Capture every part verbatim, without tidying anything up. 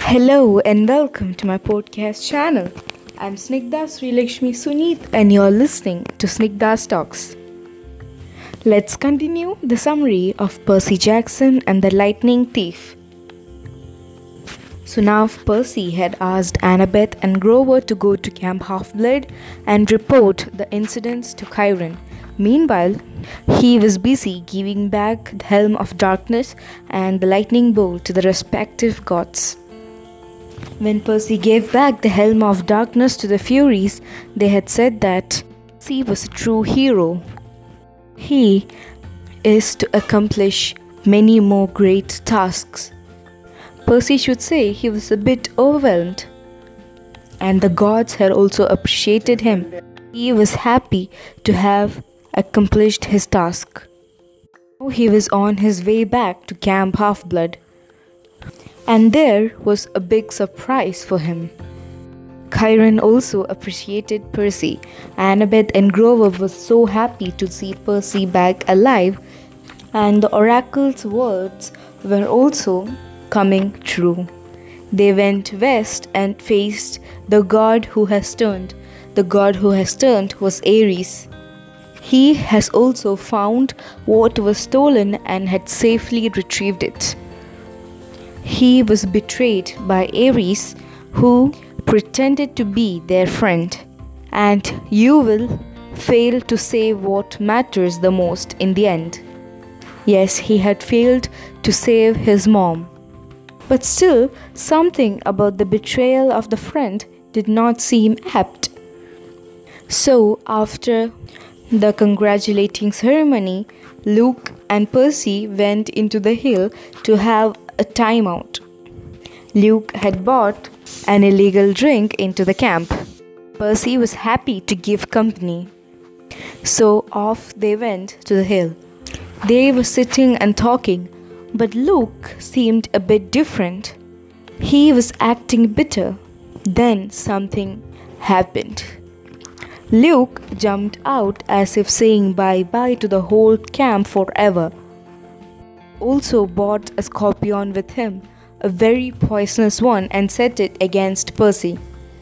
Hello and welcome to my podcast channel. I'm Snigdha Srilakshmi Suneet and you're listening to Snigdha's Talks. Let's continue the summary of Percy Jackson and the Lightning Thief. So now Percy had asked Annabeth and Grover to go to Camp Half-Blood and report the incidents to Chiron. Meanwhile, he was busy giving back the Helm of Darkness and the Lightning Bolt to the respective gods. When Percy gave back the Helm of Darkness to the Furies, they had said that he was a true hero. He is to accomplish many more great tasks. Percy should say he was a bit overwhelmed, and the gods had also appreciated him. He was happy to have accomplished his task. Now he was on his way back to Camp Half-Blood. And there was a big surprise for him. Chiron also appreciated Percy. Annabeth and Grover were so happy to see Percy back alive, and the oracle's words were also coming true. They went west and faced the god who has turned. The god who has turned was Ares. He has also found what was stolen and had safely retrieved it. He was betrayed by Ares, who pretended to be their friend, and you will fail to save what matters the most in the end. Yes, he had failed to save his mom. But still, something about the betrayal of the friend did not seem apt. So, after the congratulating ceremony, Luke and Percy went into the hill to have a timeout. Luke had bought an illegal drink into the camp. Percy was happy to give company. So off they went to the hill. They were sitting and talking, but Luke seemed a bit different. He was acting bitter. Then something happened. Luke jumped out as if saying bye-bye to the whole camp forever. Also bought a scorpion with him, a very poisonous one, and set it against Percy.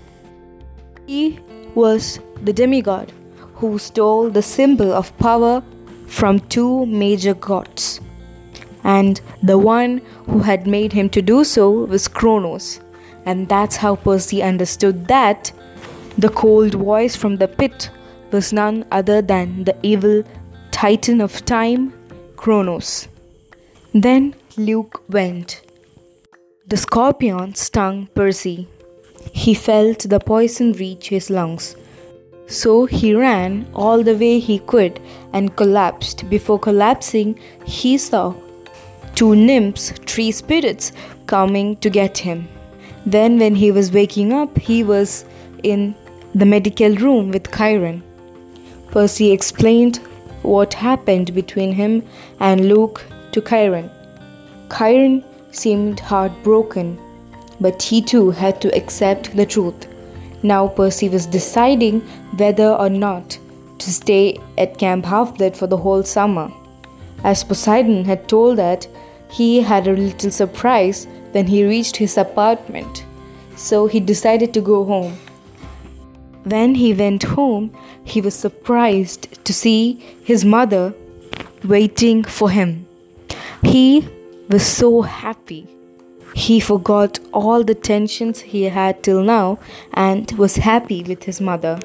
He was the demigod who stole the symbol of power from two major gods, and the one who had made him to do so was Kronos. And that's how Percy understood that the cold voice from the pit was none other than the evil titan of time, Kronos. Then Luke went. The scorpion stung Percy. He felt the poison reach his lungs. So he ran all the way he could and collapsed. Before collapsing, he saw two nymphs, tree spirits, coming to get him. Then when he was waking up, he was in the medical room with Chiron. Percy explained what happened between him and Luke to Chiron. Chiron seemed heartbroken, but he too had to accept the truth. Now Percy was deciding whether or not to stay at Camp Half-Blood for the whole summer, as Poseidon had told that he had a little surprise when he reached his apartment. So he decided to go home. When he went home, he was surprised to see his mother waiting for him. He was so happy. He forgot all the tensions he had till now and was happy with his mother.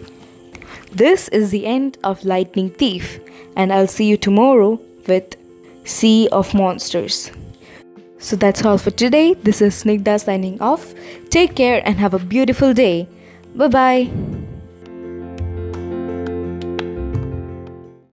This is the end of Lightning Thief, and I'll see you tomorrow with Sea of Monsters. So that's all for today. This is Snigdha signing off. Take care and have a beautiful day. Bye-bye.